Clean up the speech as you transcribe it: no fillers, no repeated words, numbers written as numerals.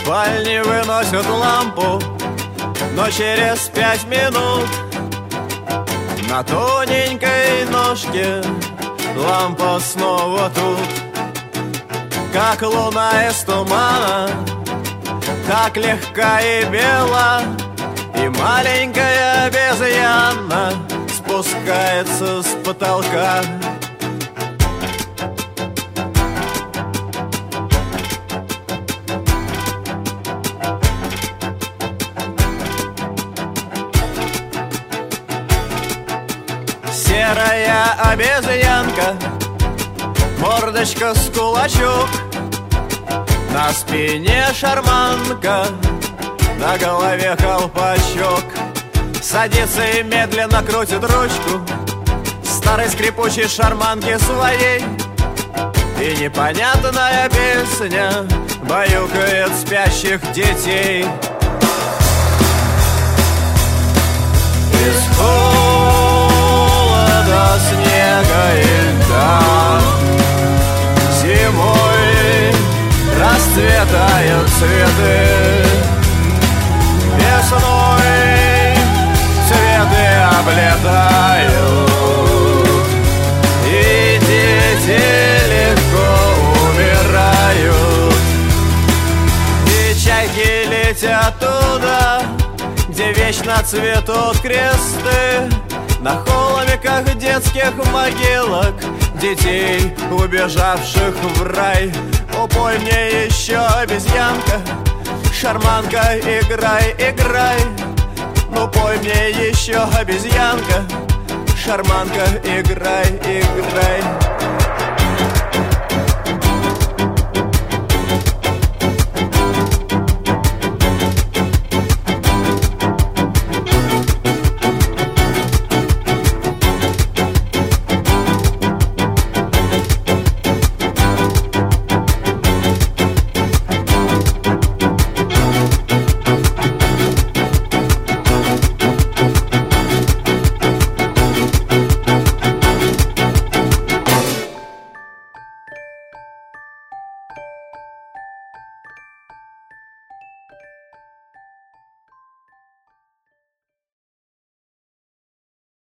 спальни выносят лампу, но через 5 минут на тоненькой ножке лампа снова тут. Как луна из тумана, так легка и бела, и маленькая обезьяна спускается с потолка. Серая обезьянка, мордочка с кулачок, на спине шарманка, на голове колпачок. Садится и медленно крутит ручку старой скрипучей шарманки своей, и непонятная песня баюкает спящих детей. Из холода, снега и льда зимой расцветают цветы, весной цветы облетают, и дети легко умирают. И чайки летят туда, где вечно цветут кресты, на холмиках детских могилок детей, убежавших в рай. О, пой мне еще, обезьянка, шарманка, играй, играй. Ну пой мне еще, обезьянка, шарманка, играй, играй.